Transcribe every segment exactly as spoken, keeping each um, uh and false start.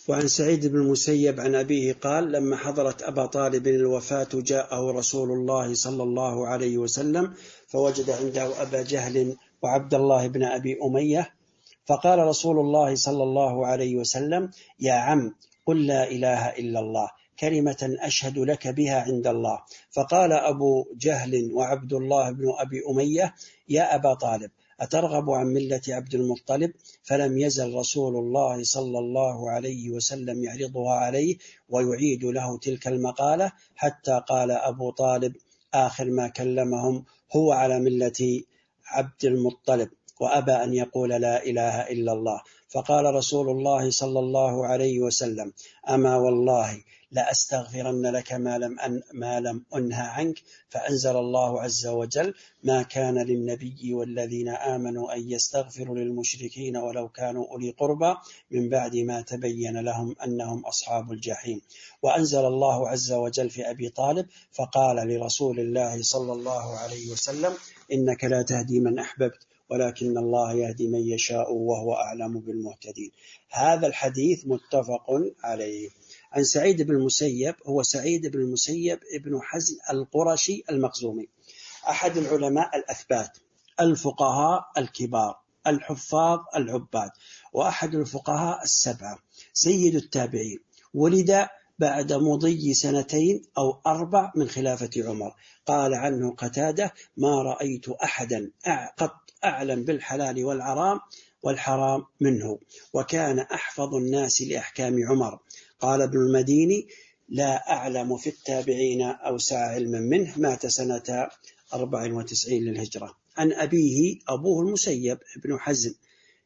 وعن سعيد بن المسيب عن أبيه قال: لما حضرت أبا طالب الوفاة جاءه رسول الله صلى الله عليه وسلم فوجد عنده أبا جهل وعبد الله بن أبي أمية، فقال رسول الله صلى الله عليه وسلم: يا عم، قل لا إله إلا الله، كلمة أشهد لك بها عند الله. فقال أبو جهل وعبد الله بن أبي أمية: يا أبا طالب، أترغب عن ملة عبد المطلب؟ فلم يزل رسول الله صلى الله عليه وسلم يعرضها عليه ويعيد له تلك المقالة، حتى قال أبو طالب آخر ما كلمهم: هو على ملة عبد المطلب، وأبى أن يقول لا إله إلا الله. فقال رسول الله صلى الله عليه وسلم: أما والله لأستغفرن لك ما لم, أن ما لم أنهى عنك. فأنزل الله عز وجل: ما كان للنبي والذين آمنوا أن يستغفروا للمشركين ولو كانوا أولي قربى من بعد ما تبين لهم أنهم أصحاب الجحيم. وأنزل الله عز وجل في أبي طالب فقال لرسول الله صلى الله عليه وسلم: إنك لا تهدي من أحببت ولكن الله يهدي من يشاء وهو أعلم بالمهتدين. هذا الحديث متفق عليه. عن سعيد بن المسيب، هو سعيد بن المسيب ابن حزن القرشي المخزومي، أحد العلماء الأثبات الفقهاء الكبار الحفاظ العباد، وأحد الفقهاء السبعة، سيد التابعين، ولد بعد مضي سنتين أو أربع من خلافة عمر. قال عنه قتادة: ما رأيت أحدا قط أعلم بالحلال والحرام والحرام منه، وكان أحفظ الناس لأحكام عمر. قال ابن المديني: لا أعلم في التابعين أوسع علما منه، مات سنة أربع وتسعين للهجرة. عن أبيه، أبوه المسيب ابن حزن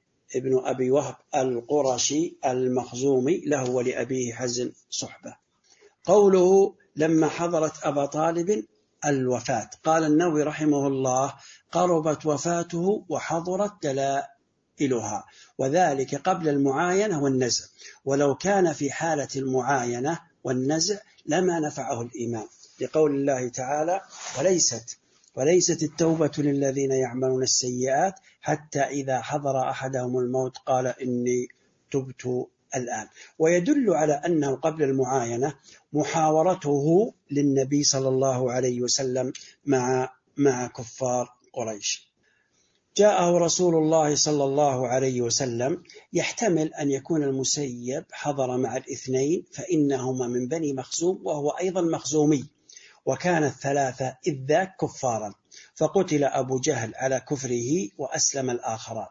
ابن أبي وهب القرشي المخزومي، له ولأبيه حزن صحبة. قوله: لما حضرت أبا طالب الوفاة، قال النووي رحمه الله: قربت وفاته وحضرت دلائلها، وذلك قبل المعاينة والنزع، ولو كان في حالة المعاينة والنزع لما نفعه الإيمان، لقول الله تعالى: وليست وليست التوبة للذين يعملون السيئات حتى إذا حضر أحدهم الموت قال إني تبت الآن. ويدل على أنه قبل المعاينة محاورته للنبي صلى الله عليه وسلم مع مع كفار قريش. جاءه رسول الله صلى الله عليه وسلم، يحتمل أن يكون المسيب حضر مع الاثنين، فإنهما من بني مخزوم وهو أيضا مخزومي، وكان الثلاثة إذ ذاك كفارا، فقتل أبو جهل على كفره وأسلم الآخران.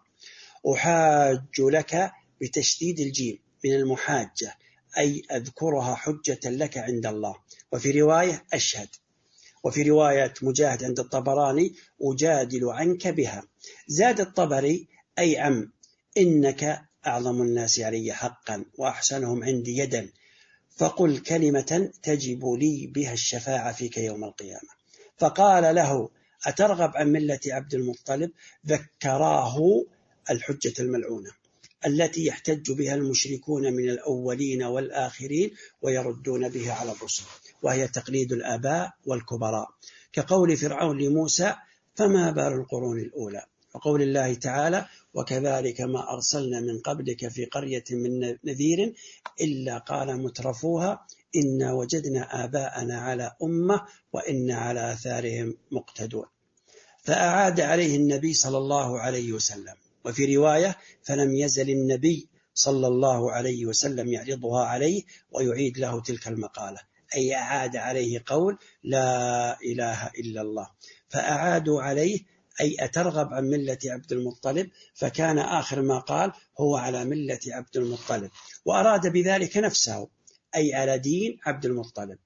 أحاج لك بتشديد الجيم من المحاجة، أي أذكرها حجة لك عند الله. وفي رواية أشهد، وفي رواية مجاهد عند الطبراني: أجادل عنك بها. زاد الطبري: أي عم، إنك أعظم الناس علي حقا وأحسنهم عندي يدا، فقل كلمة تجب لي بها الشفاعة فيك يوم القيامة. فقال له: أترغب عن ملة عبد المطلب؟ ذكراه الحجة الملعونة التي يحتج بها المشركون من الأولين والآخرين ويردون بها على الرسل، وهي تقليد الآباء والكبراء، كقول فرعون لموسى: فما بال القرون الأولى، وقول الله تعالى: وكذلك ما أرسلنا من قبلك في قرية من نذير إلا قال مترفوها إنا وجدنا آباءنا على أمة وإنا على آثارهم مقتدون. فأعاد عليه النبي صلى الله عليه وسلم. وفي رواية: فلم يزل النبي صلى الله عليه وسلم يعرضها عليه ويعيد له تلك المقالة، أي أعاد عليه قول لا إله إلا الله. فأعادوا عليه: أي أترغب عن ملة عبد المطلب؟ فكان آخر ما قال: هو على ملة عبد المطلب، وأراد بذلك نفسه، أي على دين عبد المطلب.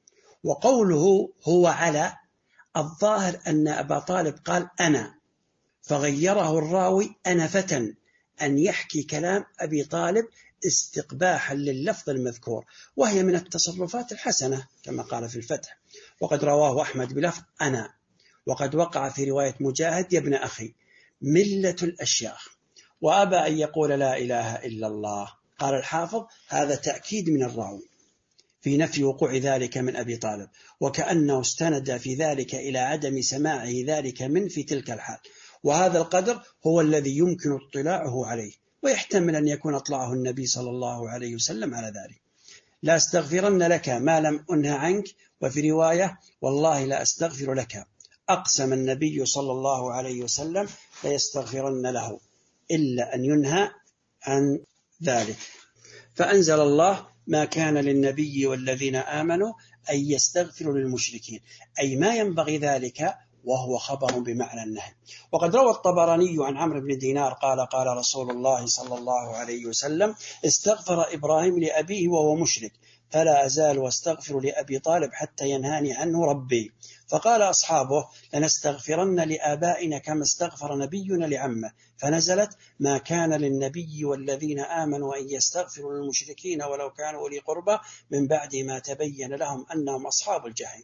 وقوله هو على، الظاهر أن أبا طالب قال أنا، فغيره الراوي أنا فتى، أن يحكي كلام أبي طالب استقباحا لللفظ المذكور، وهي من التصرفات الحسنة كما قال في الفتح. وقد رواه أحمد بلفظ أنا. وقد وقع في رواية مجاهد: يا ابن أخي، ملة الأشياخ، وأبى أن يقول لا إله إلا الله. قال الحافظ: هذا تأكيد من الراوي في نفي وقوع ذلك من أبي طالب، وكأنه استند في ذلك إلى عدم سماعه ذلك من في تلك الحال، وهذا القدر هو الذي يمكن اطلاعه عليه، ويحتمل أن يكون أطلعه النبي صلى الله عليه وسلم على ذلك. لا أستغفرن لك ما لم أنه عنك، وفي رواية والله لا أستغفر لك. أقسم النبي صلى الله عليه وسلم ليستغفرن له إلا أن ينهى عن ذلك. فأنزل الله ما كان للنبي والذين آمنوا أن يستغفروا للمشركين، أي ما ينبغي ذلك، وهو خبر بمعنى النهي. وقد روى الطبراني عن عمرو بن دينار قال قال رسول الله صلى الله عليه وسلم استغفر إبراهيم لأبيه وهو مشرك، فلا أزال واستغفر لأبي طالب حتى ينهاني عنه ربي. فقال أصحابه لنستغفرن لآبائنا كما استغفر نبينا لعمه، فنزلت ما كان للنبي والذين آمنوا أن يستغفروا للمشركين ولو كانوا أولي قربى من بعد ما تبين لهم أنهم أصحاب الجحيم.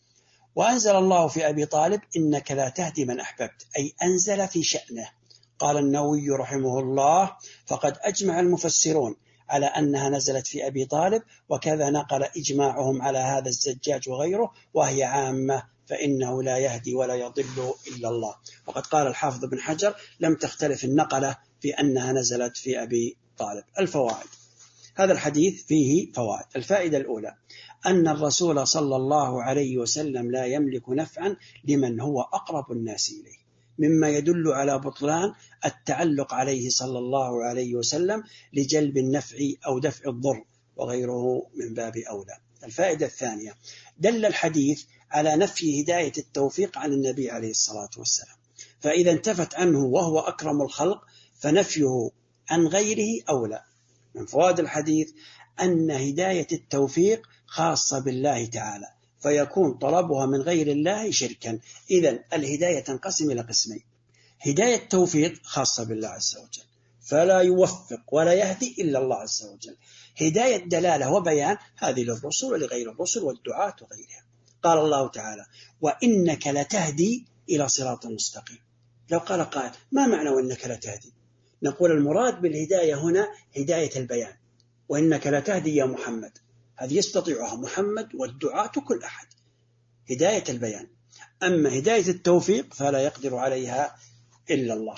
وأنزل الله في أبي طالب إنك لا تهدي من أحببت، أي أنزل في شأنه. قال النووي رحمه الله فقد أجمع المفسرون على أنها نزلت في أبي طالب، وكذا نقل إجماعهم على هذا الزجاج وغيره، وهي عامة، فإنه لا يهدي ولا يضل إلا الله. وقد قال الحافظ بن حجر لم تختلف النقلة في أنها نزلت في أبي طالب. الفوائد: هذا الحديث فيه فوائد. الفائدة الأولى أن الرسول صلى الله عليه وسلم لا يملك نفعا لمن هو أقرب الناس إليه، مما يدل على بطلان التعلق عليه صلى الله عليه وسلم لجلب النفع أو دفع الضر، وغيره من باب أولى. الفائدة الثانية دل الحديث على نفي هداية التوفيق عن النبي عليه الصلاة والسلام، فإذا انتفت عنه وهو أكرم الخلق فنفيه عن غيره أولى. من فوائد الحديث أن هداية التوفيق خاصة بالله تعالى، فيكون طلبها من غير الله شركا. إذن الهداية تنقسم إلى قسمين: هداية توفيق خاصة بالله عز وجل، فلا يوفق ولا يهدي إلا الله عز وجل. هداية دلالة وبيان، هذه للرسل ولغير الرسل والدعاة وغيرها. قال الله تعالى وإنك لتهدي إلى صراط مستقيم. لو قال قائل ما معنى وإنك لتهدي؟ نقول المراد بالهداية هنا هداية البيان، وإنك لتهدي يا محمد، هذه يستطيعها محمد والدعاة كل أحد، هداية البيان. أما هداية التوفيق فلا يقدر عليها إلا الله.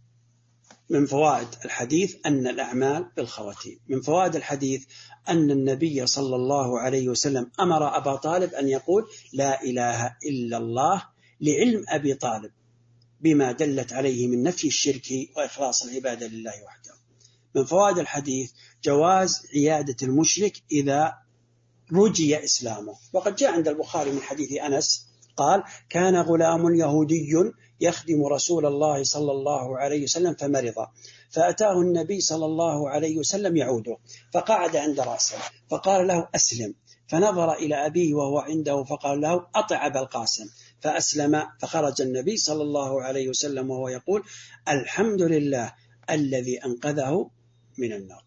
من فوائد الحديث أن الأعمال بالخواتيم. من فوائد الحديث أن النبي صلى الله عليه وسلم أمر أبا طالب أن يقول لا إله إلا الله لعلم أبي طالب بما دلت عليه من نفي الشرك وإخلاص العبادة لله وحده. من فوائد الحديث جواز عيادة المشرك إذا رجي إسلامه. وقد جاء عند البخاري من حديث أنس قال كان غلام يهودي يخدم رسول الله صلى الله عليه وسلم فمرض، فأتاه النبي صلى الله عليه وسلم يعوده، فقعد عند رأسه فقال له أسلم، فنظر إلى أبيه وهو عنده فقال له أطع أبا القاسم، فأسلم. فخرج النبي صلى الله عليه وسلم وهو يقول الحمد لله الذي أنقذه من النار.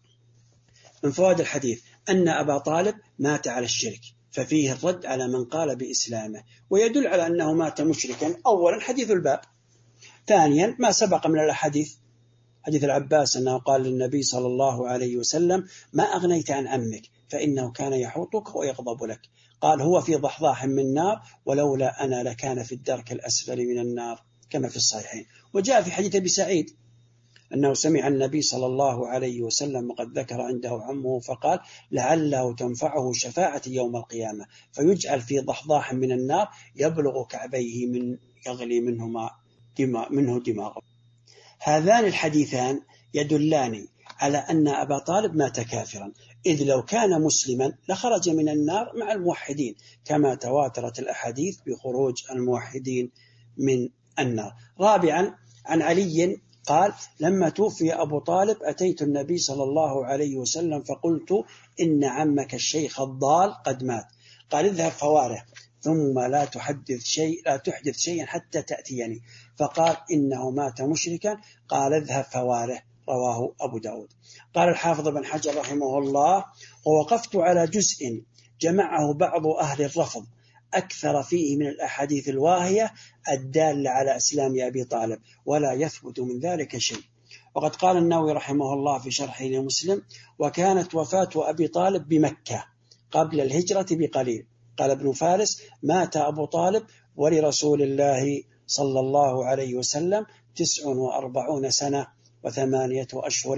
من فوائد الحديث أن أبا طالب مات على الشرك، ففيه الرد على من قال بإسلامه، ويدل على أنه مات مشركا. أولا حديث الباب، ثانيا ما سبق من الحديث حديث العباس أنه قال للنبي صلى الله عليه وسلم ما أغنيت عن عمك فإنه كان يحوطك ويغضب لك، قال هو في ضحضاح من نار ولولا أنا لكان في الدرك الأسفل من النار، كما في الصحيحين. وجاء في حديث أبي سعيد أنه سمع النبي صلى الله عليه وسلم وقد ذكر عنده عمه فقال لعله تنفعه شفاعة يوم القيامة، فيجعل في ضحضاح من النار يبلغ كعبيه من يغلي منهما دماء منه دماغه. هذان الحديثان يدلان على أن أبا طالب مات كافرا، إذ لو كان مسلما لخرج من النار مع الموحدين، كما تواترت الأحاديث بخروج الموحدين من النار. رابعا عن علي قال لما توفي أبو طالب أتيت النبي صلى الله عليه وسلم فقلت إن عمك الشيخ الضال قد مات، قال اذهب فواره ثم لا تحدث شيء لا تحدث شيئا حتى تأتيني، فقال إنه مات مشركا، قال اذهب فواره، رواه أبو داود. قال الحافظ بن حجر رحمه الله ووقفت على جزء جمعه بعض أهل الرفض أكثر فيه من الأحاديث الواهية الدالة على إسلام أبي طالب، ولا يثبت من ذلك شيء. وقد قال النووي رحمه الله في شرحه لمسلم وكانت وفاة أبي طالب بمكة قبل الهجرة بقليل. قال ابن فارس مات أبو طالب ولرسول الله صلى الله عليه وسلم تسع وأربعون سنة وثمانية أشهر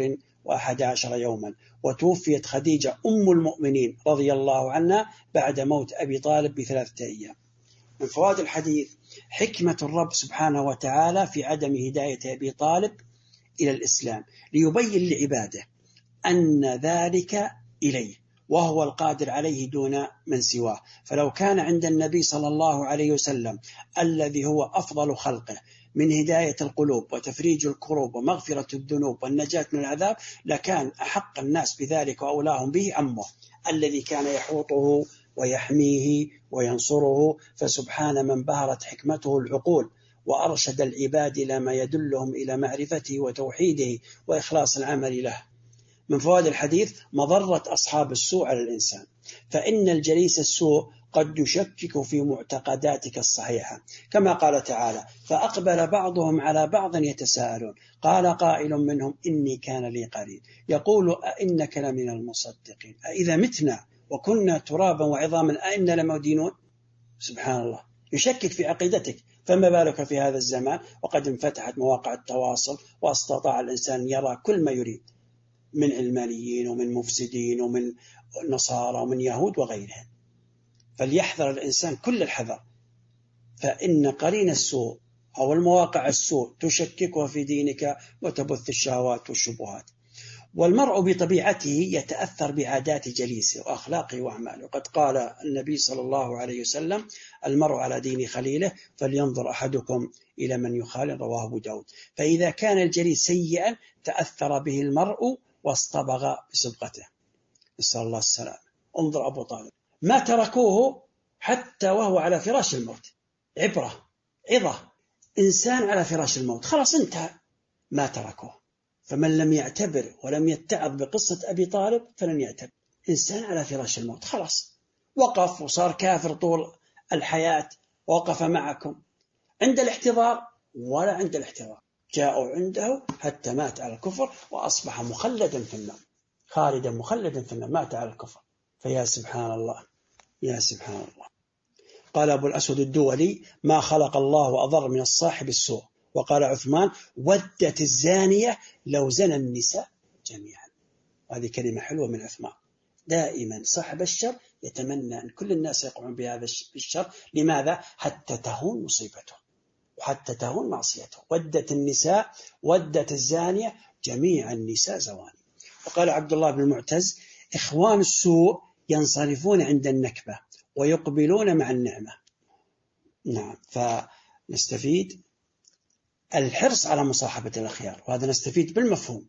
وأحد عشر يوما، وتوفيت خديجة أم المؤمنين رضي الله عنها بعد موت أبي طالب بثلاثة أيام. من فوائد الحديث حكمة الرب سبحانه وتعالى في عدم هداية أبي طالب إلى الإسلام، ليبين لعباده أن ذلك إليه وهو القادر عليه دون من سواه. فلو كان عند النبي صلى الله عليه وسلم الذي هو أفضل خلقه من هداية القلوب وتفريج الكروب ومغفرة الذنوب والنجاة من العذاب، لكان أحق الناس بذلك وأولاهم به عمه الذي كان يحوطه ويحميه وينصره. فسبحان من بهرت حكمته العقول وأرشد العباد إلى ما يدلهم إلى معرفته وتوحيده وإخلاص العمل له. من فوائد الحديث مضرة أصحاب السوء على الإنسان، فإن الجليس السوء قد يشكك في معتقداتك الصحيحة، كما قال تعالى: فأقبل بعضهم على بعض يتساءلون قال قائل منهم إني كان لي قرين يقول أئنك لمن المصدقين أئذا متنا وكنا ترابا وعظاما أئنا لمدينون. سبحان الله، يشكك في عقيدتك، فما بالك في هذا الزمان وقد انفتحت مواقع التواصل واستطاع الإنسان يرى كل ما يريد من علمانيين ومن مفسدين ومن نصارى ومن يهود وغيرهم. فليحذر الإنسان كل الحذر، فإن قرين السوء أو المواقع السوء تشككها في دينك وتبث الشهوات والشبهات. والمرء بطبيعته يتأثر بعادات جليسه وأخلاقه وأعماله، وقد قال النبي صلى الله عليه وسلم: المرء على دين خليله فلينظر أحدكم إلى من يخالل، رواه أبو داود. فإذا كان الجليس سيئا تأثر به المرء واصطبغ بصبغته، نسأل الله السلام. انظر أبو طالب ما تركوه حتى وهو على فراش الموت، عبرة عظة، إنسان على فراش الموت خلاص انتهى، ما تركوه. فمن لم يعتبر ولم يتعظ بقصة أبي طالب فلن يعتبر. إنسان على فراش الموت خلاص وقف وصار كافر طول الحياة، وقف معكم عند الاحتضار ولا عند الاحتضار، جاءوا عنده حتى مات على الكفر وأصبح مخلدا في النار، خالدا مخلدا في النار، مات على الكفر. فيا سبحان الله، يا سبحان الله. قال أبو الأسود الدولي: ما خلق الله أضر من الصاحب السوء. وقال عثمان: ودت الزانية لو زنى النساء جميعا. هذه كلمة حلوة من عثمان. دائما صاحب الشر يتمنى أن كل الناس يقعون بهذا الشر. لماذا؟ حتى تهون مصيبته وحتى تهون معصيته. ودت النساء، ودت الزانية، جميع النساء زواني. وقال عبد الله بن المعتز: إخوان السوء ينصرفون عند النكبة ويقبلون مع النعمة. نعم، فنستفيد الحرص على مصاحبة الأخيار، وهذا نستفيد بالمفهوم.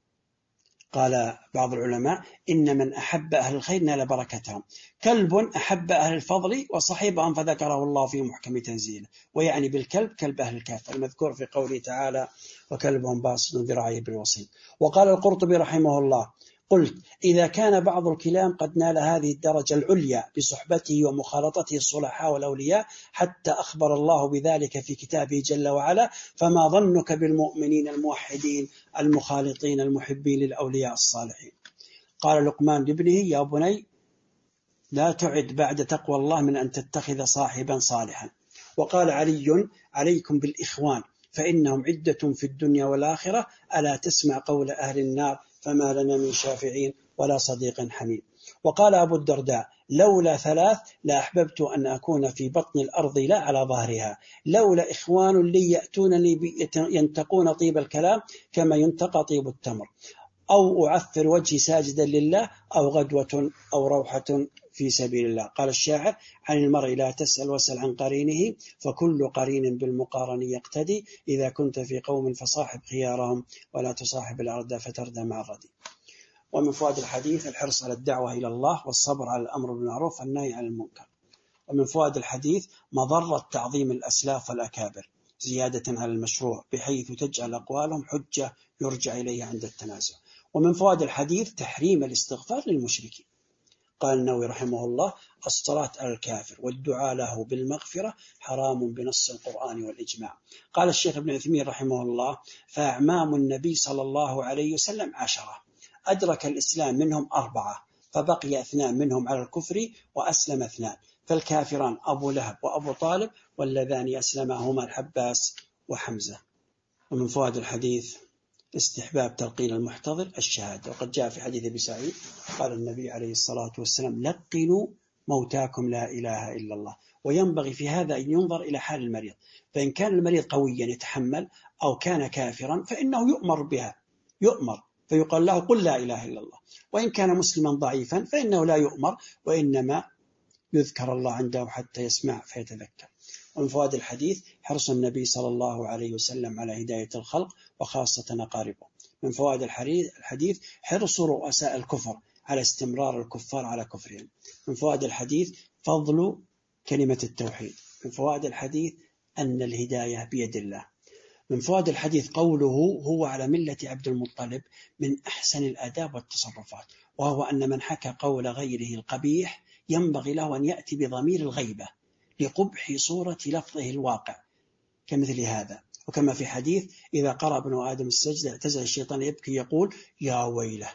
قال بعض العلماء: إن من أحب أهل الخير نال بركتهم، كلب أحب أهل الفضل وصحبهم فذكره الله في محكم تنزيله، ويعني بالكلب كلب أهل الكهف المذكور في قوله تعالى: وكلبهم باسط ذراعيه بالوصيد. وقال القرطبي رحمه الله: قلت: إذا كان بعض الكلام قد نال هذه الدرجة العليا بصحبته ومخالطته الصلحاء والأولياء حتى أخبر الله بذلك في كتابه جل وعلا، فما ظنك بالمؤمنين الموحدين المخالطين المحبين للأولياء الصالحين. قال لقمان لابنه: يا بني لا تعد بعد تقوى الله من أن تتخذ صاحبا صالحا. وقال علي: عليكم بالإخوان فإنهم عدة في الدنيا والآخرة، ألا تسمع قول أهل النار فما لنا من شافعين ولا صديق حميم. وقال أبو الدرداء: لولا ثلاث لا أحببت أن أكون في بطن الأرض لا على ظهرها، لولا إخوان لي يأتونني ينتقون طيب الكلام كما ينتقى طيب التمر، أو أعثر وجهي ساجدا لله، أو غدوة أو روحة في سبيل الله. قال الشاعر: عن المرء لا تسأل واسأل عن قرينه، فكل قرين بالمقارن يقتدي، إذا كنت في قوم فصاحب خيارهم ولا تصاحب الأردى فتردى مع الردي. ومن فوائد الحديث الحرص على الدعوة إلى الله والصبر على الأمر بالمعروف والنهي عن المنكر. ومن فوائد الحديث مضرة تعظيم الأسلاف والأكابر زيادة على المشروع، بحيث تجعل أقوالهم حجة يرجع إليها عند التنازع. ومن فوائد الحديث تحريم الاستغفار للمشركين. قال النووي رحمه الله: الصلاة على الكافر والدعاء له بالمغفرة حرام بنص القرآن والإجماع. قال الشيخ ابن عثيمين رحمه الله: فأعمام النبي صلى الله عليه وسلم عشرة، أدرك الإسلام منهم أربعة، فبقي اثنان منهم على الكفر وأسلم اثنان، فالكافران أبو لهب وأبو طالب، واللذان أسلمهما الحباس وحمزة. ومن فوائد الحديث استحباب تلقين المحتضر الشهادة. وقد جاء في حديث أبي سعيد قال النبي عليه الصلاة والسلام: لقنوا موتاكم لا إله إلا الله. وينبغي في هذا أن ينظر إلى حال المريض، فإن كان المريض قويا يتحمل أو كان كافرا فإنه يؤمر بها، يؤمر فيقال له: قل لا إله إلا الله. وإن كان مسلما ضعيفا فإنه لا يؤمر، وإنما يذكر الله عنده حتى يسمع فيتذكر. ومن فوائد الحديث حرص النبي صلى الله عليه وسلم على هداية الخلق وخاصة أقاربه. من فوائد الحديث حرص رؤساء الكفر على استمرار الكفار على كفرهم. من فوائد الحديث فضل كلمة التوحيد. من فوائد الحديث أن الهداية بيد الله. من فوائد الحديث قوله: هو على ملة عبد المطلب، من أحسن الآداب والتصرفات، وهو أن من حكى قول غيره القبيح ينبغي له أن يأتي بضمير الغيبة لقبح صورة لفظه الواقع كمثل هذا. وكما في حديث: إذا قرأ ابن آدم السجدة اعتزل الشيطان يبكي يقول: يا ويله.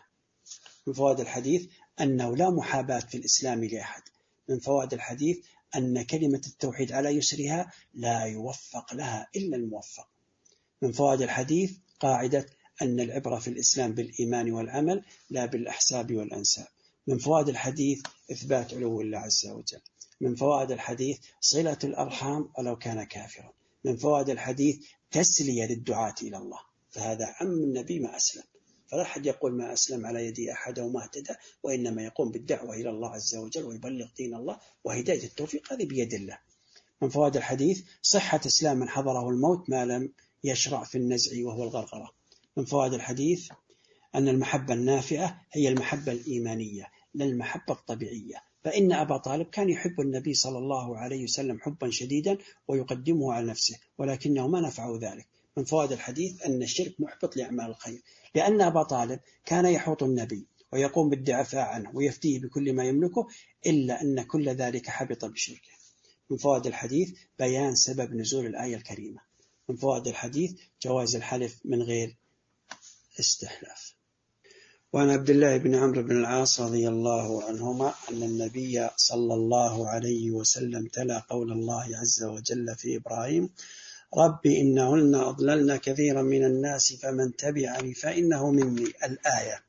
من فوائد الحديث أنه لا محاباة في الإسلام لأحد. من فوائد الحديث أن كلمة التوحيد على يسرها لا يوفق لها إلا الموفق. من فوائد الحديث قاعدة أن العبرة في الإسلام بالإيمان والعمل لا بالأحساب والأنساب. من فوائد الحديث إثبات علو الله عز وجل. من فوائد الحديث صلة الأرحام ولو كان كافرا. من فوائد الحديث تسلية للدعاة إلى الله، فهذا عم النبي ما أسلم، فلا أحد يقول ما أسلم على يدي أحد وما اهتدى، وإنما يقوم بالدعوة إلى الله عز وجل ويبلغ دين الله، وهداية التوفيق هذه بيد الله. من فوائد الحديث صحة إسلام من حضره الموت ما لم يشرع في النزع وهو الغرغرة. من فوائد الحديث أن المحبة النافعة هي المحبة الإيمانية لا المحبة الطبيعية، فإن أبا طالب كان يحب النبي صلى الله عليه وسلم حبا شديدا ويقدمه على نفسه، ولكنه ما نفعه ذلك. من فوائد الحديث أن الشرك محبط لأعمال الخير، لأن أبا طالب كان يحوط النبي ويقوم بالدفاع عنه ويفتيه بكل ما يملكه، إلا أن كل ذلك حبط بشركه. من فوائد الحديث بيان سبب نزول الآية الكريمة. من فوائد الحديث جواز الحلف من غير استحلاف. وعن عبد الله بن عمرو بن العاص رضي الله عنهما أن النبي صلى الله عليه وسلم تلا قول الله عز وجل في إبراهيم: رب إنهن أضللن كثيرا من الناس فمن تبعني فإنه مني، الآية.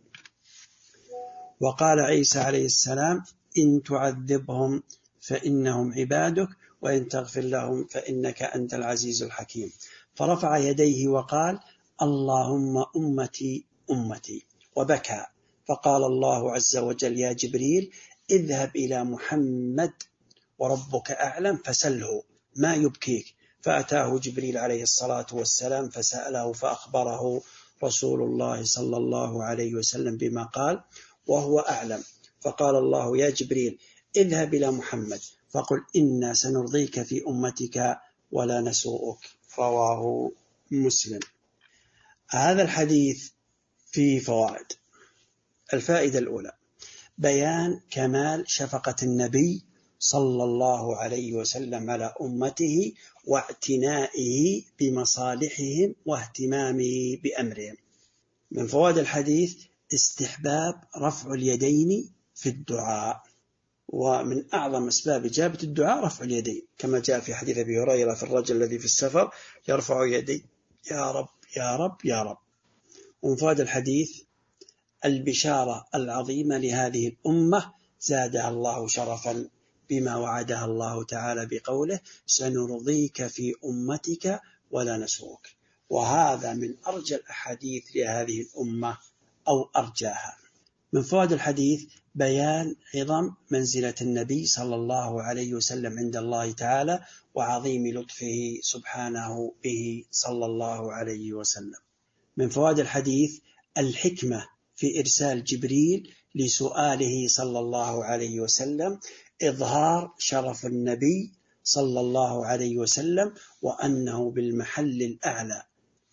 وقال عيسى عليه السلام: إن تعذبهم فإنهم عبادك وإن تغفر لهم فإنك أنت العزيز الحكيم. فرفع يديه وقال: اللهم أمتي أمتي، وبكى. فقال الله عز وجل: يا جبريل اذهب إلى محمد وربك أعلم فسله ما يبكيك. فأتاه جبريل عليه الصلاة والسلام فسأله، فأخبره رسول الله صلى الله عليه وسلم بما قال وهو أعلم. فقال الله: يا جبريل اذهب إلى محمد فقل إنا سنرضيك في أمتك ولا نسوءك. رواه مسلم. هذا الحديث فيه فوائد. الفائدة الأولى: بيان كمال شفقة النبي صلى الله عليه وسلم على أمته واعتنائه بمصالحهم واهتمامه بأمرهم. من فوائد الحديث استحباب رفع اليدين في الدعاء، ومن أعظم أسباب إجابة الدعاء رفع اليدين، كما جاء في حديث أبي هريرة في الرجل الذي في السفر يرفع يديه: يا رب يا رب يا رب. ومن فوائد الحديث البشارة العظيمة لهذه الأمة زادها الله شرفا بما وعدها الله تعالى بقوله: سنرضيك في أمتك ولا نسوك. وهذا من أرجى الأحاديث لهذه الأمة أو أرجاها. من فوائد الحديث بيان عظم منزلة النبي صلى الله عليه وسلم عند الله تعالى وعظيم لطفه سبحانه به صلى الله عليه وسلم. من فوائد الحديث الحكمة في إرسال جبريل لسؤاله صلى الله عليه وسلم، إظهار شرف النبي صلى الله عليه وسلم وأنه بالمحل الأعلى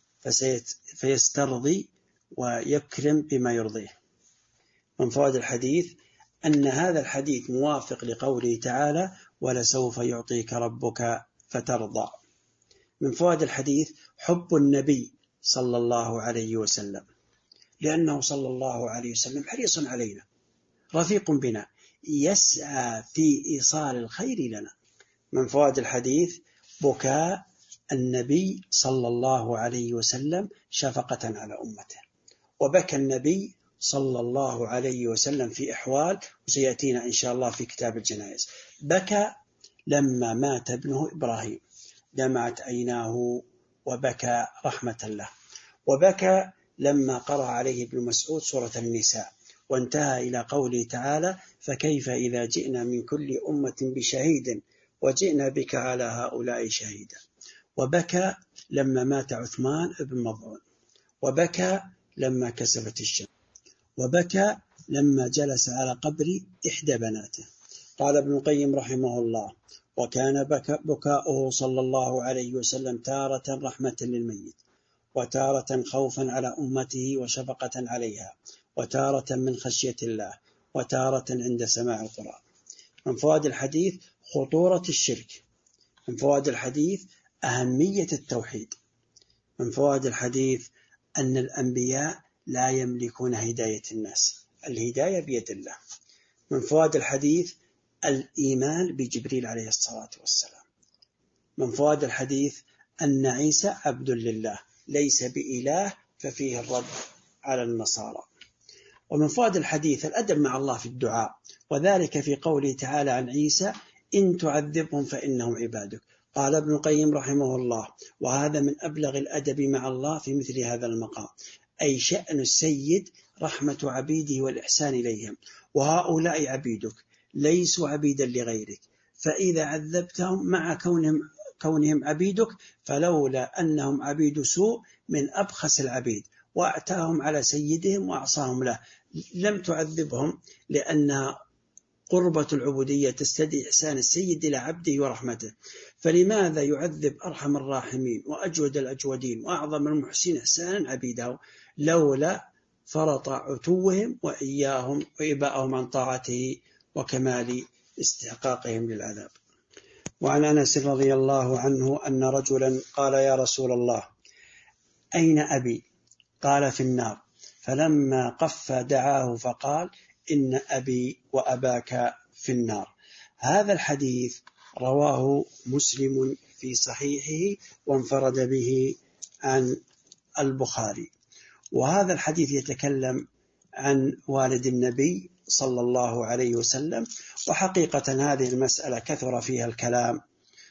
فيسترضي ويكرم بما يرضيه. من فوائد الحديث أن هذا الحديث موافق لقوله تعالى: ولسوف يعطيك ربك فترضى. من فوائد الحديث حب النبي صلى الله عليه وسلم، لأنه صلى الله عليه وسلم حريص علينا رفيق بنا يسعى في إيصال الخير لنا. من فوائد الحديث بكاء النبي صلى الله عليه وسلم شفقة على أمته، وبكى النبي صلى الله عليه وسلم في أحوال، وسيأتينا إن شاء الله في كتاب الجنائز. بكى لما مات ابنه إبراهيم، دمعت عيناه وبكى رحمة له. وبكى لما قرأ عليه ابن مسعود سورة النساء وانتهى إلى قوله تعالى: فكيف إذا جئنا من كل أمة بشهيد وجئنا بك على هؤلاء شهيدا. وبكى لما مات عثمان بن مظعون. وبكى لما كسفت الشمس. وبكى لما جلس على قبر إحدى بناته. قال ابن القيم رحمه الله: وكان بكاؤه صلى الله عليه وسلم تارة رحمة للميت، وتارة خوفا على أمته وشفقة عليها، وتارة من خشية الله، وتارة عند سماع القرآن. من فوائد الحديث خطورة الشرك. من فوائد الحديث أهمية التوحيد. من فوائد الحديث أن الأنبياء لا يملكون هداية الناس، الهداية بيد الله. من فوائد الحديث الإيمان بجبريل عليه الصلاة والسلام. من فوائد الحديث أن عيسى عبد لله ليس بإله، ففيه الرد على النصارى. ومن فوائد الحديث الأدب مع الله في الدعاء، وذلك في قوله تعالى عن عيسى: إن تعذبهم فإنهم عبادك. قال ابن القيم رحمه الله: وهذا من أبلغ الأدب مع الله في مثل هذا المقام، أي شأن السيد رحمة عبيده والإحسان إليهم، وهؤلاء عبيدك ليسوا عبيدا لغيرك، فإذا عذبتهم مع كونهم, كونهم عبيدك فلولا أنهم عبيد سوء من أبخس العبيد، وأعتاهم على سيدهم وأعصاهم له، لم تعذبهم، لأن قربة العبودية تستدعي إحسان السيد إلى عبده ورحمته. فلماذا يعذب أرحم الراحمين وأجود الأجودين وأعظم المحسنين إحسانا عبيده؟ لولا فرط عتوهم وإياهم وإباءهم عن طاعته وكمال استحقاقهم للعذاب. وعن أنس رضي الله عنه أن رجلا قال: يا رسول الله، أين أبي؟ قال: في النار. فلما قف دعاه فقال: إن أبي وأباك في النار. هذا الحديث رواه مسلم في صحيحه وانفرد به عن البخاري. وهذا الحديث يتكلم عن والد النبي صلى الله عليه وسلم. وحقيقة هذه المسألة كثر فيها الكلام،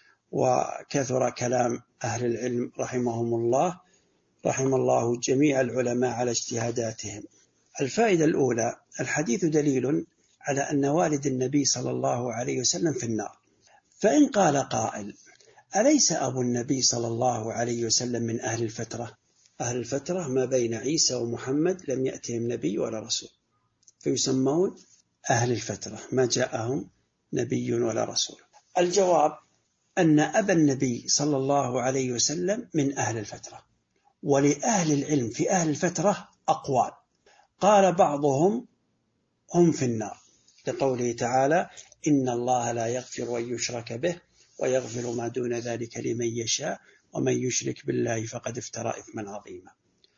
وكثر كلام أهل العلم رحمهم الله، رحم الله جميع العلماء على اجتهاداتهم. الفائدة الأولى: الحديث دليل على أن والد النبي صلى الله عليه وسلم في النار. فإن قال قائل: أليس أبو النبي صلى الله عليه وسلم من أهل الفترة؟ أهل الفترة ما بين عيسى ومحمد لم يأتهم نبي ولا رسول، فيسمون أهل الفترة، ما جاءهم نبي ولا رسول. الجواب أن أبا النبي صلى الله عليه وسلم من أهل الفترة. ولأهل العلم في أهل الفترة أقوال. قال بعضهم: هم في النار، لقوله تعالى: إن الله لا يغفر أن يشرك به ويغفر ما دون ذلك لمن يشاء ومن يشرك بالله فقد افترى إثما عظيما.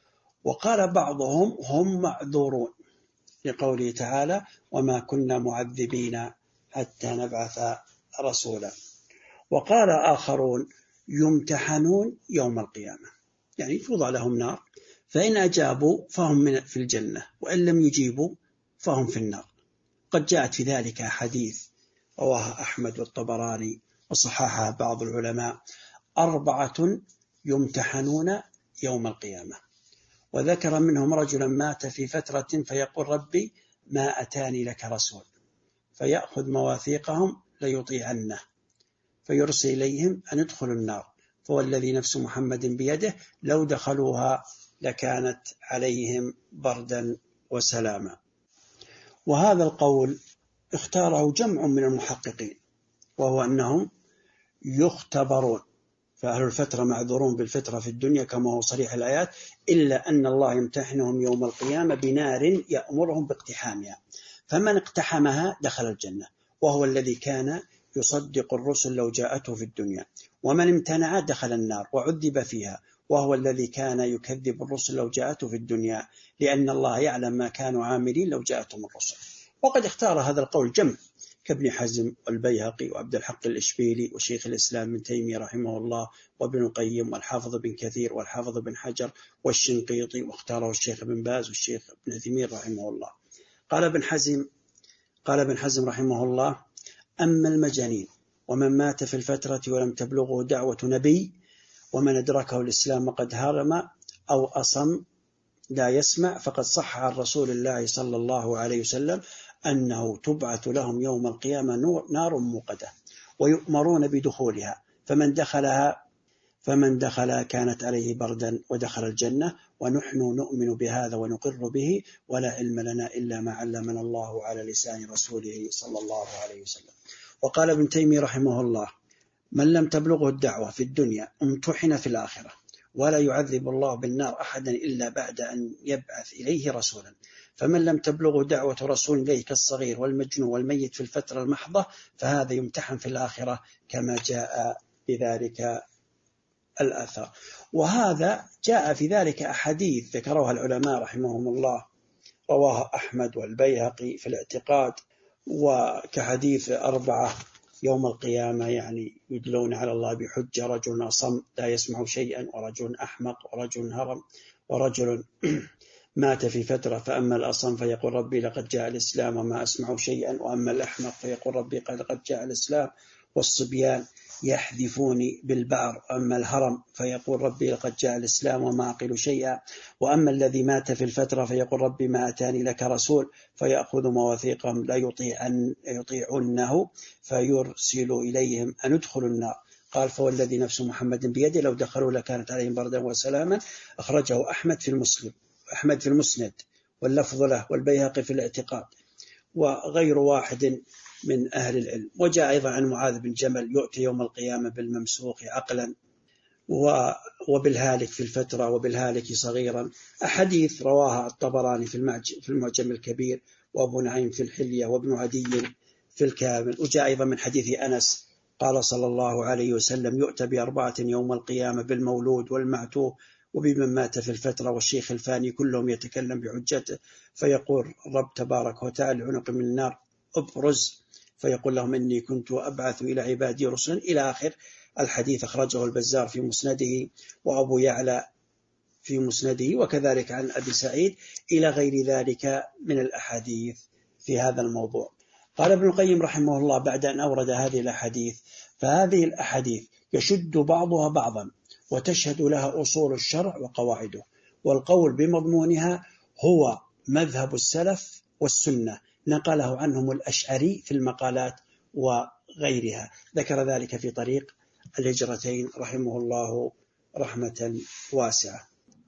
وقال بعضهم: هم معذورون، لقوله تعالى: وما كنا معذبين حتى نبعث رسولا. وقال آخرون: يمتحنون يوم القيامة، يعني توضع لهم نار، فإن أجابوا فهم في الجنة، وإن لم يجيبوا فهم في النار. قد جاءت في ذلك حديث رواها أحمد والطبراني وصححها بعض العلماء: أربعة يمتحنون يوم القيامة. وذكر منهم رجلا مات في فترة فيقول: ربي ما أتاني لك رسول، فيأخذ مواثيقهم ليطيعنه، فيرسل إليهم أن يدخلوا النار، فوالذي نفس محمد بيده لو دخلوها لكانت عليهم بردا وسلاما. وهذا القول اختاره جمع من المحققين، وهو أنهم يختبرون، فأهل الفترة معذورون بالفترة في الدنيا كما هو صريح الآيات، إلا أن الله يمتحنهم يوم القيامة بنار يأمرهم باقتحامها، فمن اقتحمها دخل الجنة، وهو الذي كان يصدق الرسل لو جاءته في الدنيا، ومن امتنع دخل النار وعذب فيها، وهو الذي كان يكذب الرسل لو جاءته في الدنيا، لأن الله يعلم ما كانوا عاملين لو جاءتهم الرسل. وقد اختار هذا القول جمع كابن حزم والبيهقي وعبد الحق الإشبيلي وشيخ الإسلام ابن تيمية رحمه الله وابن القيم والحافظ بن كثير والحافظ بن حجر والشنقيطي، واختاره الشيخ ابن باز والشيخ ابن عثيمين رحمه الله. قال ابن حزم قال ابن حزم رحمه الله: أما المجانين ومن مات في الفترة ولم تبلغه دعوة نبي ومن أدركه الإسلام وقد هرم أو أصم لا يسمع فقد صح عن رسول الله صلى الله عليه وسلم أنه تبعث لهم يوم القيامة نار موقدة ويؤمرون بدخولها، فمن دخلها فمن دخلها كانت عليه بردا ودخل الجنة، ونحن نؤمن بهذا ونقر به ولا علم لنا إلا ما علمنا الله على لسان رسوله صلى الله عليه وسلم. وقال ابن تيمية رحمه الله: من لم تبلغه الدعوة في الدنيا امتحن في الآخرة، ولا يعذب الله بالنار أحدا إلا بعد أن يبعث إليه رسولا، فمن لم تبلغه دعوة رسول إليه كالصغير والمجنون والميت في الفترة المحضة فهذا يمتحن في الآخرة كما جاء بذلك الأثر. وهذا جاء في ذلك أحاديث ذكروها العلماء رحمهم الله، رواه أحمد والبيهقي في الاعتقاد، وكحديث أربعة يوم القيامة يعني يدلون على الله بحجة: رجل أصم لا يسمع شيئا، ورجل أحمق، ورجل هرم، ورجل مات في فترة، فأما الأصم فيقول ربي لقد جاء الإسلام وما أسمع شيئا، وأما الأحمق فيقول ربي قد جاء الإسلام والصبيان يحذفوني بالبعر، وأما الهرم فيقول ربي لقد جاء الإسلام وما أعقل شيئا، وأما الذي مات في الفترة فيقول ربي ما أتاني لك رسول، فيأخذ مواثيقهم لا يطيعن يطيعونه فيرسل إليهم أن ادخلوا النار. قال: فوالذي نفس محمد بيده لو دخلوا لكانت عليهم بردا وسلاما. أخرجه أحمد في المسلم أحمد في المسند واللفظ له، والبيهقي في الاعتقاد، وغير واحد من أهل العلم. وجاء أيضا عن معاذ بن جبل: يؤتي يوم القيامة بالممسوخ عقلا وبالهالك في الفترة وبالهالك صغيرا. أحاديث رواها الطبراني في المعجم الكبير، وأبو نعيم في الحلية، وابن عدي في الكامل. وجاء أيضا من حديث أنس قال صلى الله عليه وسلم: يؤتى بأربعة يوم القيامة: بالمولود والمعتوه وبمن مات في الفترة والشيخ الفاني، كلهم يتكلم بحجته، فيقول رب تبارك وتعالى عنق من النار أبرز، فيقول لهم إني كنت أبعث إلى عبادي رسلا، إلى آخر الحديث. أخرجه البزار في مسنده، وأبو يعلى في مسنده، وكذلك عن أبي سعيد، إلى غير ذلك من الأحاديث في هذا الموضوع. قال ابن القيم رحمه الله بعد أن أورد هذه الأحاديث: فهذه الأحاديث يشد بعضها بعضا وتشهد لها أصول الشرع وقواعده، والقول بمضمونها هو مذهب السلف والسنة، نقله عنهم الأشعري في المقالات وغيرها. ذكر ذلك في طريق الهجرتين رحمه الله رحمة واسعة.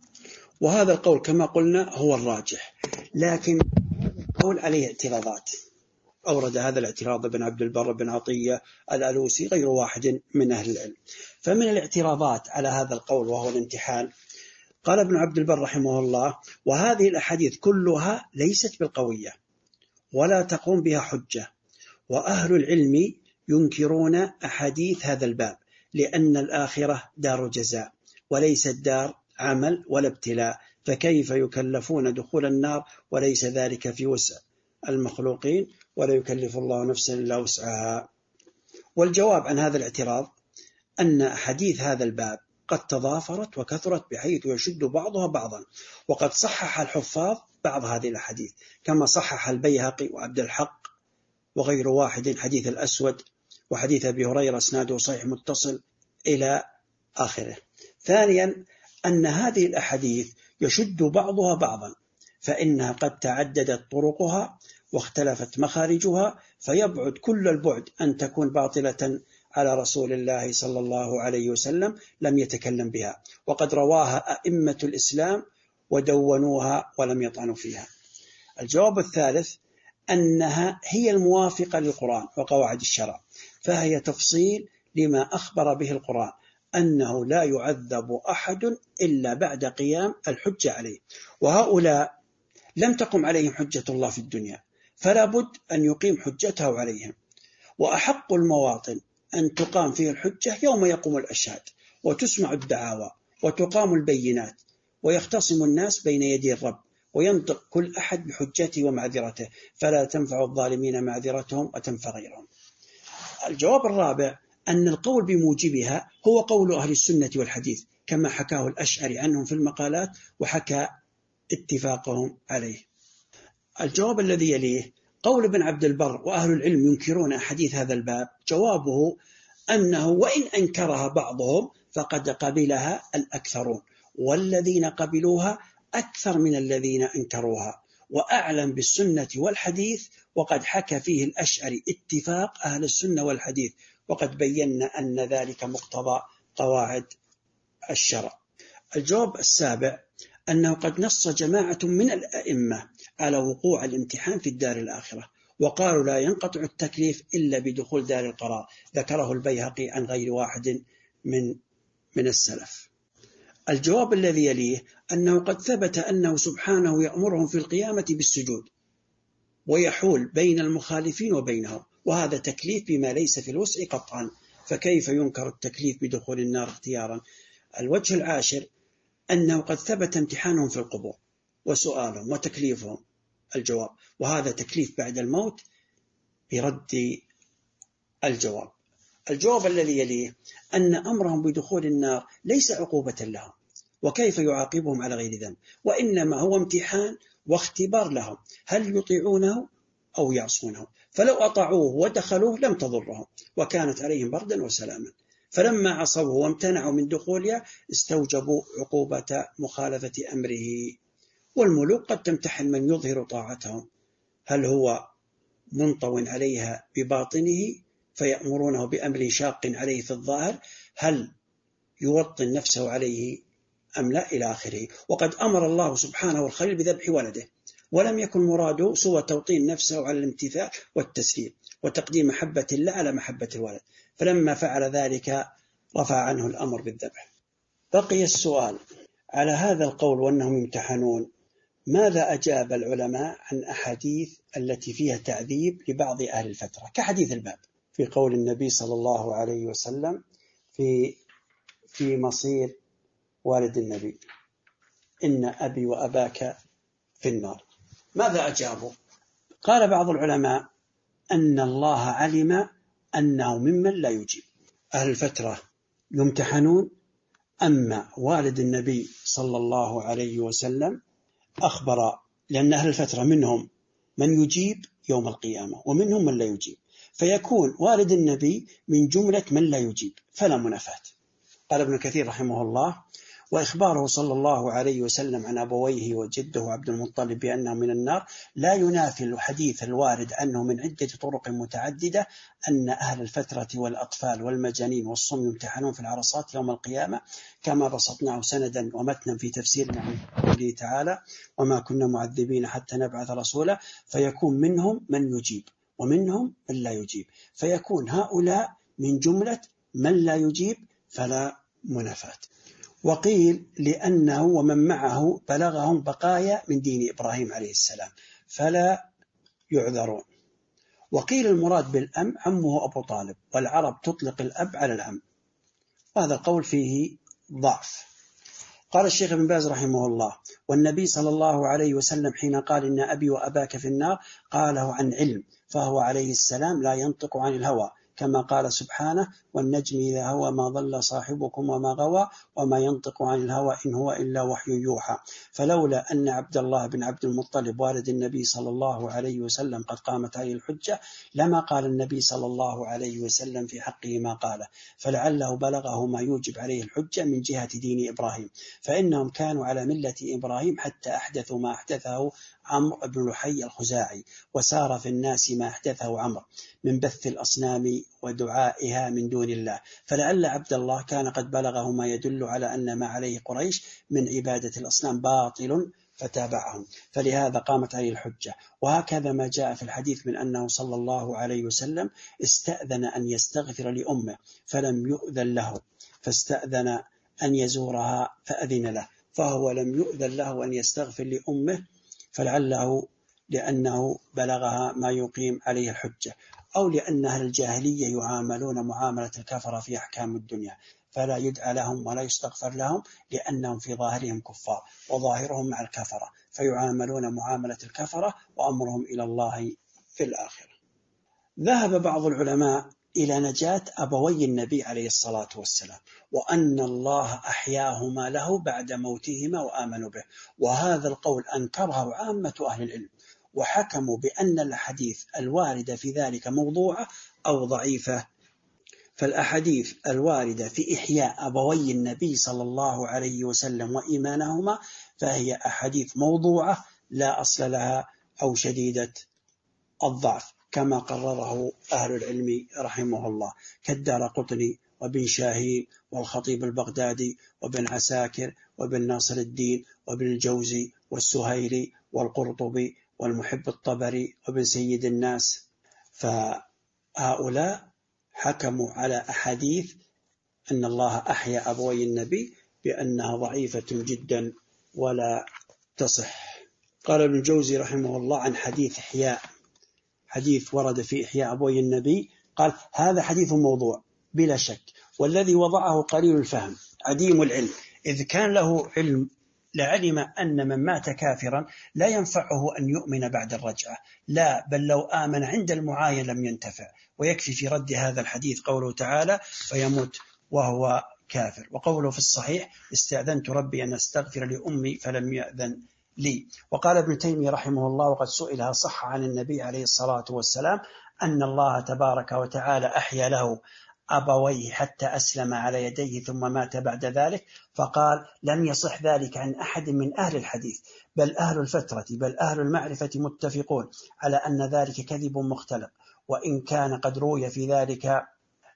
وهذا القول كما قلنا هو الراجح، لكن القول عليه اعتراضات. أورد هذا الاعتراض ابن عبد البر بن عطية الألوسي غير واحد من أهل العلم. فمن الاعتراضات على هذا القول وهو الامتحان، قال ابن عبد البر رحمه الله: وهذه الأحاديث كلها ليست بالقوية ولا تقوم بها حجة، وأهل العلم ينكرون أحاديث هذا الباب، لأن الآخرة دار جزاء وليست دار عمل ولا ابتلاء، فكيف يكلفون دخول النار وليس ذلك في وسع المخلوقين، ولا يكلف الله نفسا إلا وسعها. والجواب عن هذا الاعتراض أن أحاديث هذا الباب قد تضافرت وكثرت بحيث يشد بعضها بعضا، وقد صحح الحفاظ بعض هذه الأحاديث، كما صحح البيهقي وعبد الحق وغير واحد حديث الأسود وحديث أبي هريرة اسناده صحيح متصل إلى آخره. ثانيا أن هذه الأحاديث يشد بعضها بعضا، فإنها قد تعددت طرقها واختلفت مخارجها، فيبعد كل البعد أن تكون باطلة على رسول الله صلى الله عليه وسلم لم يتكلم بها، وقد رواها أئمة الإسلام ودونوها ولم يطعنوا فيها. الجواب الثالث أنها هي الموافقة للقرآن وقواعد الشرع، فهي تفصيل لما أخبر به القرآن أنه لا يعذب أحد إلا بعد قيام الحجة عليه، وهؤلاء لم تقم عليهم حجة الله في الدنيا، فلا بد أن يقيم حجته عليهم. وأحق المواطن أن تقام فيه الحجة يوم يقوم الأشهاد وتسمع الدعاوى وتقام البينات ويختصم الناس بين يدي الرب وينطق كل أحد بحجته ومعذرته، فلا تنفع الظالمين معذرتهم وتنفع غيرهم. الجواب الرابع أن القول بموجبها هو قول أهل السنة والحديث، كما حكاه الأشعري عنهم في المقالات وحكى اتفاقهم عليه. الجواب الذي يليه قول ابن عبد البر وأهل العلم ينكرون حديث هذا الباب، جوابه أنه وإن أنكرها بعضهم فقد قبلها الأكثرون، والذين قبلوها أكثر من الذين أنكروها، وأعلم بالسنة والحديث، وقد حكى فيه الأشعري اتفاق أهل السنة والحديث، وقد بينا أن ذلك مقتضى قواعد الشرع. الجواب السابع أنه قد نص جماعة من الأئمة على وقوع الامتحان في الدار الآخرة، وقالوا لا ينقطع التكليف إلا بدخول دار القرار، ذكره البيهقي عن غير واحد من من السلف. الجواب الذي يليه أنه قد ثبت أنه سبحانه يأمرهم في القيامة بالسجود، ويحول بين المخالفين وبينهم، وهذا تكليف بما ليس في الوسع قطعا، فكيف ينكر التكليف بدخول النار اختيارا؟ الوجه العاشر أنه قد ثبت امتحانهم في القبور وسؤالهم وتكليفهم. الجواب وهذا تكليف بعد الموت برد الجواب. الجواب الذي يليه أن أمرهم بدخول النار ليس عقوبة لهم، وكيف يعاقبهم على غير ذنب، وإنما هو امتحان واختبار لهم هل يطيعونه أو يعصونه، فلو أطاعوه ودخلوه لم تضرهم وكانت عليهم بردا وسلاما، فلما عصوه وامتنعوا من دخولها استوجبوا عقوبة مخالفة أمره. والملوك قد تمتحن من يظهر طاعتهم، هل هو منطو عليها بباطنه فيأمرونه بأمر شاق عليه في الظاهر، هل يوطن نفسه عليه أم لا، إلى آخره. وقد أمر الله سبحانه الخليل بذبح ولده، ولم يكن مراده سوى توطين نفسه على الامتثال والتسليم وتقديم محبة الله على محبة الولد، فلما فعل ذلك رفع عنه الأمر بالذبح. بقي السؤال على هذا القول وأنهم يمتحنون، ماذا أجاب العلماء عن أحاديث التي فيها تعذيب لبعض أهل الفترة، كحديث الباب في قول النبي صلى الله عليه وسلم في في مصير والد النبي إن أبي وأباك في النار؟ ماذا أجابوا؟ قال بعض العلماء أن الله علم أنه ممن لا يجيب. أهل الفترة يمتحنون، أما والد النبي صلى الله عليه وسلم أخبر، لأن أهل الفترة منهم من يجيب يوم القيامة ومنهم من لا يجيب، فيكون والد النبي من جملة من لا يجيب فلا منافاة. قال ابن كثير رحمه الله: وإخباره صلى الله عليه وسلم عن أبويه وجده عبد المطلب بأنه من النار لا ينافي الحديث الوارد عنه من عدة طرق متعددة أن أهل الفترة والأطفال والمجانين والصم يمتحنون في العرصات يوم القيامة، كما بسطناه سندا ومتنا في تفسيرنا عن قوله تعالى: وما كنا معذبين حتى نبعث رسولا، فيكون منهم من يجيب ومنهم من لا يجيب، فيكون هؤلاء من جملة من لا يجيب فلا منافاة. وقيل لأنه ومن معه بلغهم بقايا من دين إبراهيم عليه السلام فلا يعذرون. وقيل المراد بالأم عمه أبو طالب، والعرب تطلق الأب على العم، وهذا القول فيه ضعف. قال الشيخ ابن باز رحمه الله: والنبي صلى الله عليه وسلم حين قال إن أبي وأباك في النار قاله عن علم، فهو عليه السلام لا ينطق عن الهوى، كما قال سبحانه: والنجم إذا هوى ما ضل صاحبكم وما غوى وما ينطق عن الهوى إن هو إلا وحي يوحى. فلولا أن عبد الله بن عبد المطلب والد النبي صلى الله عليه وسلم قد قامت عليه الحجة لما قال النبي صلى الله عليه وسلم في حقه ما قاله، فلعله بلغه ما يوجب عليه الحجة من جهة دين إبراهيم، فإنهم كانوا على ملة إبراهيم حتى أحدثوا ما أحدثه عمرو بن لحي الخزاعي، وسار في الناس ما أحدثه عمرو من بث الأصنام ودعائها من دون الله، فلعل عبد الله كان قد بلغه ما يدل على أن ما عليه قريش من عبادة الأصنام باطل فتابعهم، فلهذا قامت عليه الحجة. وهكذا ما جاء في الحديث من أنه صلى الله عليه وسلم استأذن أن يستغفر لأمه فلم يؤذن له، فاستأذن أن يزورها فأذن له، فهو لم يؤذن له أن يستغفر لأمه، فلعله لأنه بلغها ما يقيم عليه الحجة، أو لأن أهل الجاهلية يعاملون معاملة الكفرة في أحكام الدنيا، فلا يدعى لهم ولا يستغفر لهم، لأنهم في ظاهرهم كفار وظاهرهم مع الكفرة، فيعاملون معاملة الكفرة وأمرهم إلى الله في الآخرة. ذهب بعض العلماء إلى نجاة أبوي النبي عليه الصلاة والسلام، وأن الله أحياهما له بعد موتهما وآمنوا به، وهذا القول أنكره عامة أهل العلم، وحكموا بأن الأحاديث الواردة في ذلك موضوعة أو ضعيفة. فالأحاديث الواردة في إحياء أبوي النبي صلى الله عليه وسلم وإيمانهما فهي أحاديث موضوعة لا أصل لها أو شديدة الضعف، كما قرره أهل العلم رحمه الله، كالدارقطني وابن شاهين والخطيب البغدادي وابن عساكر وابن ناصر الدين وابن الجوزي والسهيلي والقرطبي والمحب الطبري وابن سيد الناس. فهؤلاء حكموا على أحاديث أن الله أحيا أبوي النبي بأنها ضعيفة جدا ولا تصح. قال ابن الجوزي رحمه الله عن حديث إحياء، حديث ورد في إحياء أبوي النبي، قال هذا حديث موضوع بلا شك، والذي وضعه قليل الفهم عديم العلم، إذ كان له علم لعلم أن من مات كافرا لا ينفعه أن يؤمن بعد الرجعة، لا بل لو آمن عند المعاين لم ينتفع. ويكفي في رد هذا الحديث قوله تعالى فيموت وهو كافر، وقوله في الصحيح استأذنت ربي أن أستغفر لأمي فلم يأذن لي. وقال ابن تيمية رحمه الله وقد سئل صح عن النبي عليه الصلاة والسلام أن الله تبارك وتعالى أحيا له أبويه حتى أسلم على يديه ثم مات بعد ذلك، فقال لم يصح ذلك عن أحد من أهل الحديث، بل أهل الفترة بل أهل المعرفة متفقون على أن ذلك كذب مختلق، وإن كان قد روي في ذلك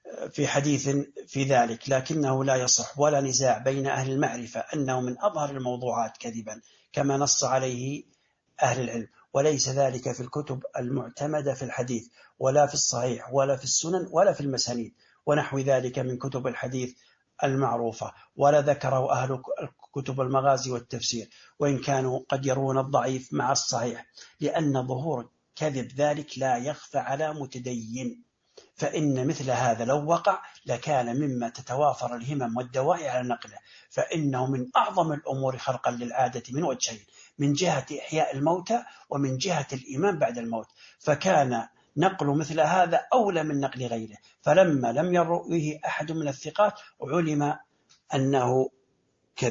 في حديث في ذلك، لكنه لا يصح، ولا نزاع بين أهل المعرفة أنه من أظهر الموضوعات كذبا كما نص عليه أهل العلم، وليس ذلك في الكتب المعتمدة في الحديث ولا في الصحيح ولا في السنن ولا في المسانيد ونحو ذلك من كتب الحديث المعروفة، ولا ذكره أهل كتب المغازي والتفسير، وإن كانوا قد يرون الضعيف مع الصحيح، لأن ظهور كذب ذلك لا يخفى على متدين، فإن مثل هذا لو وقع لكان مما تتوافر الهمم والدواعي على نقله، فإنه من أعظم الأمور خرقا للعادة من وجهين، من جهة إحياء الموتى ومن جهة الإيمان بعد الموت، فكان نقل مثل هذا أولى من نقل غيره، فلما لم يرويه أحد من الثقات علم أنه كذب.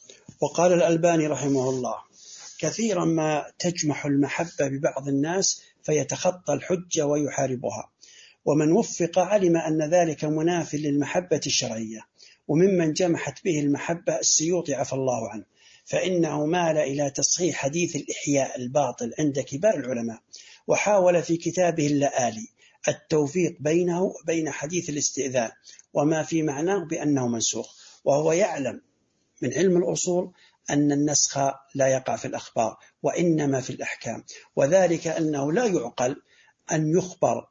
وقال الألباني رحمه الله كثيرا ما تجمح المحبة ببعض الناس فيتخطى الحجة ويحاربها، ومن وفق علم أن ذلك مناف للمحبة الشرعية. وممن جمحت به المحبة السيوطي عفى الله عنه، فإنه مال إلى تصحيح حديث الإحياء الباطل عند كبار العلماء، وحاول في كتابه اللآلي التوفيق بينه وبين حديث الاستئذان وما في معناه بأنه منسوخ، وهو يعلم من علم الأصول أن النسخ لا يقع في الأخبار وإنما في الأحكام، وذلك أنه لا يعقل أن يخبر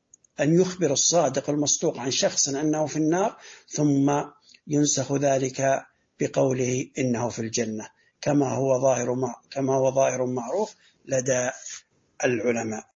أن يخبر الصادق المصدوق عن شخص أنه في النار ثم ينسخ ذلك بقوله إنه في الجنة، كما هو ظاهر كما هو ظاهر معروف لدى العلماء.